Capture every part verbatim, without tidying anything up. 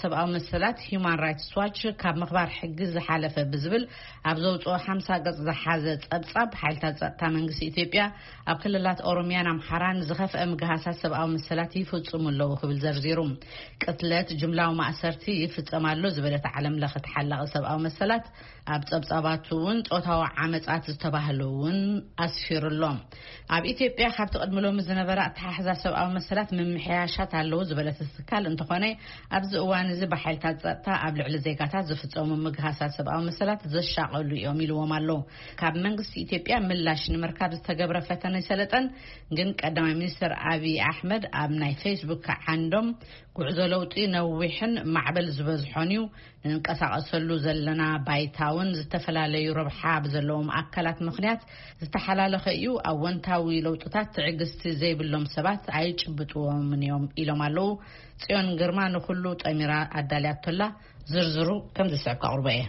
ሰብአዊ መሰላት Human Rights Watch ካብ ምኽባር ሕጊ ዝሓለፈ ብዝብል ኣብ ዘውፅኦ ሓምሳ ገጽ ዝሓዘ ጸብጻብ ሓይልታት ጸጥታ መንግስቲ ኢትዮጵያ ኣብ ክልላት ኦሮሚያን ኣምሓራን ዝኸፍአ ምግሃሳት ሰብአዊ መሰላት ይፍጽሙ ኣለዉ ክብል ዘርዚሩ ቅትለት ጅምላዊ ማእሰርቲ ይፍጸማሉ ዝበለት ዓለም ለኸ ተሓላቀ ሰብአዊ መሰላት ኣብ ጸብጻባቱ እውን ጾታዊ ዓመጻት ዝተባህሉውን ኣስፊሩሎም ኣብ ኢትዮጵያ ካብቲ ቅድምሎም ዝነበረ ኣተሓሕዛ ሰብአዊ መሰላት ምምሕያሻት ኣለዉ ዝበለት ትካል እንተኾነ ኣብዚ እዋን እዚ በሓይልታት ጸጥታ ኣብ ልዕሊ ዜጋታት ዝፍጸሙ ምግሃሳት ሰብአዊ መሰላት ዘሻቀሉ እዮም ኢልዎም ኣለዉ ካብ መንግስቲ ኢትዮጵያ ምላሽ ንምርካብ ዝተገብረ ፈተነ ይሰለጠን ግን ቀዳማይ ሚኒስትር አብይ አሕመድ ኣብ ናይ ፌስቡክ ዓንዶም ጉዕዞ ለውጢ ነዊሕን ማዕበል ዝበዝሖን እዩ ንንቀሳቀሰሉ ዘለና ባይታውን ዝተፈላለዩ ረብሓ ብዘለዎም ኣካላት ምኽንያት ዝተሓላለኸ እዩ ኣወንታዊ ለውጥታት ትዕግስቲ ዘይብሎም ሰባት ኣይጭብጥዎምን እዮም ኢሎም ኣለዉ ጽዮን ግርማ ንኹሉ ጠሚራ ኣዳልያቶላ ዝርዝሩ ከም ዝስዕብ ኣቅርበ እየ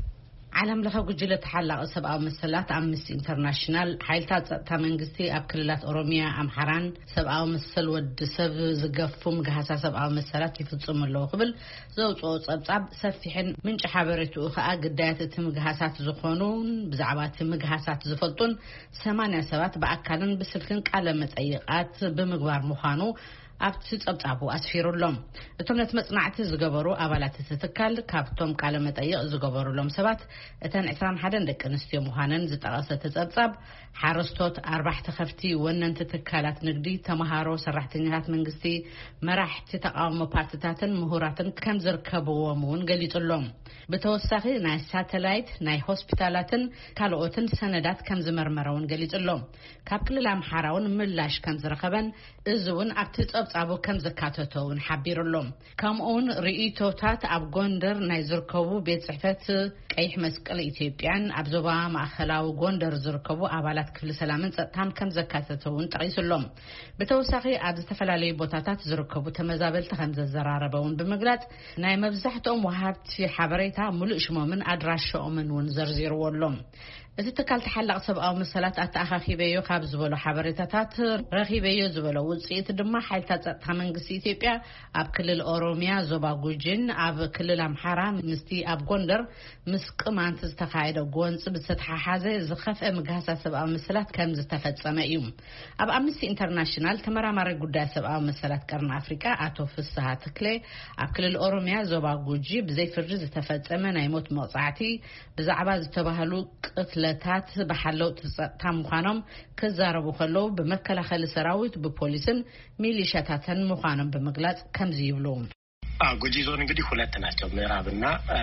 ዓለም ለኸ ጉጅለ ተሓላቀ ሰብአዊ መሰላት ኣምነስቲ ኢንተርናሽናል ሓይልታት ጸጥታ መንግስቲ ኣብ ክልላት ኦሮሚያ ኣምሓራን ሰብአዊ መሰል ወዲ ሰብ ዝገፉ ምግሃሳት ሰብአዊ መሰላት ይፍጽሙ ኣለዉ ክብል ዘውፅኦ ጸብጻብ ሰፊሕን ምንጭ ሓበሬትኡ ከዓ ግዳያት እቲ ምግሃሳት ዝኾኑን ብዛዕባ እቲ ምግሃሳት ዝፈልጡን ሰማንያ ሰባት በኣካልን ብስልክን ቃለ መጠይቃት ብምግባር ምዃኑ ኣብቲ ጸብጻቡ ኣስፊሩሎም እቶም ነቲ መጽናዕቲ ዝገበሩ ኣባላት ትትካል ካብቶም ቃለ መጠይቅ ዝገበሩሎም ሰባት እተን عشرين واحد ደቂ ኣንስትዮ ምዃነን ዝጠቐሰ ጸብጻብ ሓረስቶት ኣርባዕተ ከፍቲ ወነንቲ ትካላት ንግዲ ተማሃሮ ሰራሕተኛታት መንግስቲ መራሕቲ ተቃውሞ ፓርቲታትን ምሁራትን ከም ዝርከብዎም እውን ገሊጹሎም ብተወሳኺ ናይ ሳተላይት ናይ ሆስፒታላትን ካልኦትን ሰነዳት ከም ዝመርመረውን ገሊጹሎም ካብ ክልል ኣምሓራውን ምላሽ ከም ዝረኸበን እዙውን ኣብቲ ጸብጻቡ ከም ዘካተተውን ሓቢሩሎም ከምኡውን ርኢቶታት ኣብ ጎንደር ናይ ዝርከቡ ቤት ጽሕፈት ቀይሕ መስቀል ኢትዮጵያን ኣብ ዞባ ማእከላዊ ጎንደር ዝርከቡ ኣባላት ክፍሊ ሰላምን ጸጥታን ከም ዘካተተውን ጠቂሱሎም ብተወሳኺ ኣብ ዝተፈላለዩ ቦታታት ዝርከቡ ተመዛበልቲ ከም ዘዘራረበውን ብምግላጽ ናይ መብዛሕትኦም ወሃብቲ ሓበሬታ ሙሉእ ሽሞምን ኣድራሻኦምን እውን ዘርዚሩዎም እዚ ትካል ተሓላቀ ሰብአዊ መሰላት ኣተኣኻኺበዮ ካብ ዝበሉ ሓበሬታታት ረኺበዮ ዝበሉ ውጽኢት ድማ ሓይልታት ጸጥታ መንግስቲ ኢትዮጵያ ኣብ ክልል ኦሮሚያ ዞባ ጉጂን ኣብ ክልል ኣምሓራ ምስቲ ኣብ ጎንደር ምስ ቅማንት ዝተኻየደ ጎንጽ ብዝተሓሓዘ ዝኸፍአ ምግሃሳት ሰብአዊ መሰላት ከም ዝተፈጸመ እዩ ኣብ ኣምነስቲ ኢንተርናሽናል ተመራማሪ ጉዳይ ሰብአዊ መሰላት ቀርኒ ኣፍሪካ ኣቶ ፍስሐ ተክለ ኣብ ክልል ኦሮሚያ ዞባ ጉጂ ብዘይፍርዲ ዝተፈጸመ ናይ ሞት መቕጻዕቲ ብዛዕባ ዝተባህሉ ቅትለታት በሓለው ጸጥታ ምዃኖም ክዛረቡ ከለው በመከላኸሊ ሰራዊት በፖሊስን ሚሊሻታትን ምዃኖም በመግለጽ ከምዚ ይብሉ ጉጂ ዞን እንግዲህ ሁለት ናቸው ምዕራብና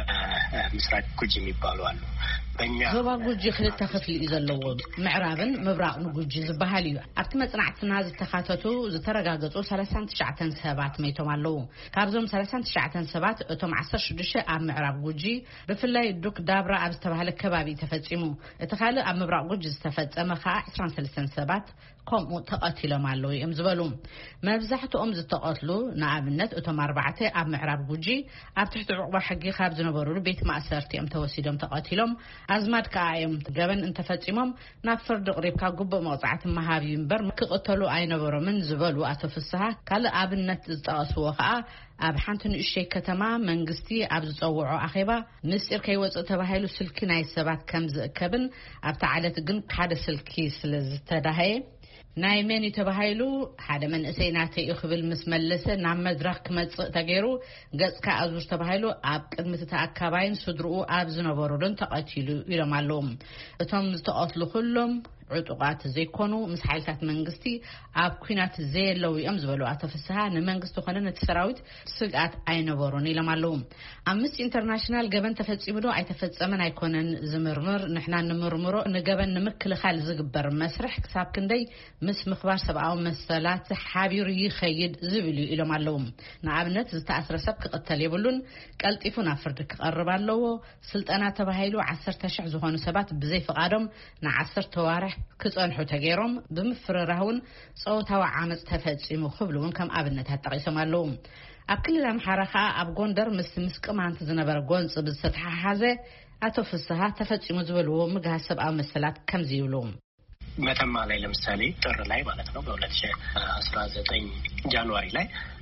ምስራቅ ጉጂ የሚባሉ አሉ በእኛ ዞባ ጉጂ ክልተ ክፍሊ ይዘለዎ ምዕራብን ምብራቅን ጉጂ ዝበሃል እዩ ኣብቲ መጽናዕትና ዝተኻተቱ ዝተረጋገጹ ሰላሳ ወተስዓተ ሰባት ሞይቶም ኣለዉ ካብዞም ሰላሳ ወተስዓተ ሰባት እቶም ዓሰርተ ሽዱሽተ ኣብ ምዕራብ ጉጂ ብፍላይ ዱክ ዳብራ ኣብ ዝተባህለ ከባቢ ተፈጺሙ እቲ ካልእ ኣብ ምብራቅ ጉጂ ዝተፈጸመ ከዓ عشرين وثلاثين ሰባት ከምኡ ተቐቲሎም ኣለዉ እዮም ዝበሉ መብዛሕትኦም ዝተቐትሉ ንኣብነት እቶም ኣርባዕተ ኣብ ምዕራብ ጉጂ ኣብ ትሕቲ ዕቁባ ሕጊ ካብ ዝነበሩ ቤት ማእሰርቲ እዮም ተወሲዶም ተቐቲሎም ኣዝማድ ከዓ እዮም ገበን እንተፈጺሞም ናብ ፍርዲ ቅሪብካ ጉቡእ መቕጻዕቲ መሃቢ እምበር ክቕተሉ ኣይነበሮምን ዝበሉ ኣቶ ፍስሐ ካልእ ኣብነት ዝጠቐስዎ ከዓ ኣብ ሓንቲ ንእሽተይ ከተማ መንግስቲ ኣብ ዝፀውዖ ኣኼባ ምስጢር ከይወፅእ ተባሂሉ ስልኪ ናይ ሰባት ከም ዝእከብን ኣብቲ ዓለት ግን ሓደ ስልኪ ስለ ዝተዳሃየ ናይ መን ተባሂሉ ሓደ መንእሰይ ናተይ ክብል ምስ መለሰ ናብ መድረኽ ክመጽእ ተገይሩ ገጽካ ኣዙር ተባሂሉ ኣብ ቅድሚት ተኣካባይን ስድርኡ ኣብ ዝነበሩን ተቐቲሉ ኢሎም ኣለዉ እቶም ዝተቐትሉ ኩሎም ዕጡቃት ዘይኮኑ ምስ ሓይልታት መንግስቲ ኣብ ኩናት ዘየለው እዮም ዝበሉ ኣቶ ፍስሐ ንመንግስቲ ኮነ ነቲ ሰራዊት ስግኣት ኣይነበሩን ኢሎም ኣለዉ ኣምነስቲ ኢንተርናሽናል ገበን ተፈጺሙ ዶ ኣይተፈጸመን ኣይኮነን ዝምርምር ንሕና ንምርምሮ ንገበን ንምክልኻል ዝግበር መስርሕ ክሳብ ክንደይ ምስ ምኽባር ሰብአዊ መሰላት ሓቢሩ ይኸይድ ዝብል ኢሎም ኣለዉ ንኣብነት ዝተኣስረ ሰብ ክቅተል የብሉን ቀልጢፉ ናብ ፍርዲ ክቐርብ ኣለዎ ስልጠና ተባሂሉ عشرة ሺህ ዝኾኑ ሰባት ብዘይ ፍቃዶም ንዓሰርተ ወርሕ ክጸንሑ ተገይሮም ብምፍረራውን ጾታዊ ዓመጽ ተፈጺሙ ክብሉን ከም ኣብነታት ጠቂሶም ኣለዉ ኣብ ክልል ኣምሓራ ከዓ ኣብ ጎንደር ምስ ምስ ቅማንት ዝነበረ ጎንጽ ብዝተሓሓዘ ኣቶ ፍስሐ ተፈጺሙ ዝበልዎ ምግሃስ ሰብአዊ መሰላት ከምዚ ይብሉ መተማ ላይ ለምሳሌ ጥር ላይ ማለት ነው በሁለት ሺህ አስራ ዘጠኝ ጃንዋሪ ላይ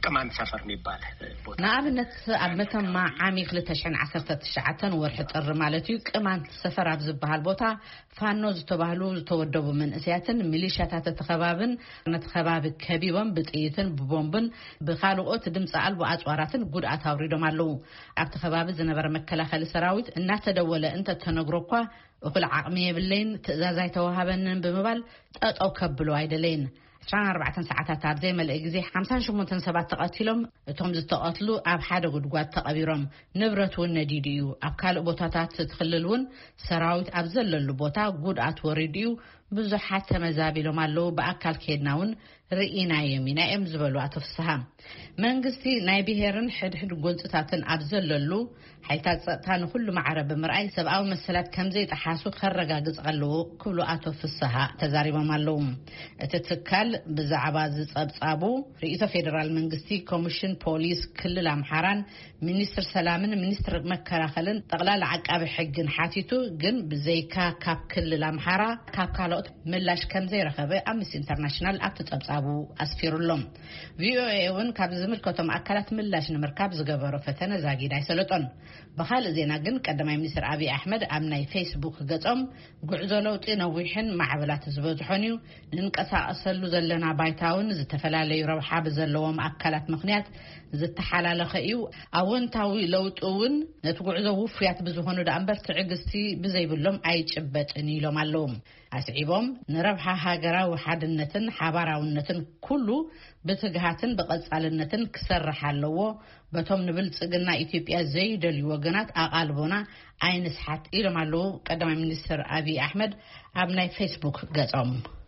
ቅማንት ሰፈር የሚባል ቦታ ንኣብነት ኣብ መተማ ዓሚቅ ሁለት ሺህ ዓሰርተ ትሽዓተ ወርሒ ጥር ማለት እዩ ቅማንት ሰፈር ኣብ ዝበሃል ቦታ ፋኖ ዝተባህሉ ዝተወደቡ መንእስያትን ሚሊሻታት ተኸባብን ነተኸባብ ከቢቦም ብጥይትን ብቦምብን ብኻልኦት ድምጽ ኣልቦ ኣጽዋራትን ጉድኣት ኣውሪዶም ኣለው ኣብ ተኸባብ ዝነበረ መከላኸሊ ሰራዊት እናተደወለ እንተ ተነግሮኳ እኩል ዓቅሚ የብለይን ትእዛዛይ ተዋሃበንን ብምባል ጠጠው ከብሉ አይደለይን عشرين أربعة ساعات ኣብ ዘይመልእ ግዜ خمسة وثمانين ሰባት ተቐቲሎም እቶም ዝተቐትሉ ኣብ ሓደ ጉድጓድ ተቐቢሮም ንብረት ውን ነዲድዩ ኣብ ካልእ ቦታታት ትኽልልውን ሰራዊት ኣብ ዘለሉ ቦታ ጉድኣት ወሪድዩ ብዙሓት ተመዛቢሎም ኣለው በኣካል ከድናውን ርኢናዮም ኢና እዮም ዝበሉ ኣተፍስሃ መንግስቲ ናይ ብሄርን ሕድሕድ ጎንፅታትን ኣብ ዘለሉ ሓይታት ጸጥታ ንኩሉ ማዕረብ ምርኣይ ሰብኣዊ መሰላት ከምዘይ ተሓሱ ከረጋግጽ ኣለዎ ክብሉ ኣተፍስሃ ተዛሪቦም ኣለው እቲ ትካል ብዛዕባ ዝጸብጻቡ ርእይቶ ፌደራል መንግስቲ ኮሚሽን ፖሊስ ክልል ኣምሓራን ሚኒስትር ሰላምን ሚኒስትር መከላኸልን ጠቅላላ ዓቃቢ ሕግን ሓቲቱ ግን ብዘይካ ካብ ክልል ኣምሓራ ካብ ካልኦት ምላሽ ከምዘይ ረኸበ ኣምነስቲ ኢንተርናሽናል ኣብ ተጸብጻቡ ኣስፊሩሎም ቪኦኤ ውን ካብ ዝምልከቶም ኣካላት ምላሽ ንምርካብ ዝገበሮ ፈተነ ዛጊድ ኣይሰለጦን በኻልእ ዜና ግን ቀዳማይ ሚኒስትር አብይ አሕመድ ኣብ ናይ ፌስቡክ ገጾም ጉዕዞ ለውጢ ነዊሕን ማዕበላት ዝበዝሖን እዩ ንንቀሳቀሰሉ ዘለና ባይታውን ዝተፈላለዩ ረብሓ ብዘለዎም ኣካላት ምኽንያት ዝተሓላለኸ እዩ ኣወንታዊ ለውጢውን ነቲ ጉዕዞ ውፍያት ብዝኾኑ ዳእምበር ትዕግስቲ ብዘይብሎም ኣይጭበጥን ኢሎም ኣለው ኣስዒቦም ንረብሓ ሃገራዊ ሓድነትን ሓባራውነትን ኩሉ ብትግሃትን በቀጻልነትን ክሰርሕ ኣለዎ በቶም ንብልጽግና ኢትዮጵያ ዘይደልዩ ወገናት ኣቃልቦና ኣይንስሓት ኢሎም ኣለው ቀዳማይ ሚኒስትር አብይ አሕመድ ኣብ ናይ ፌስቡክ ገጾም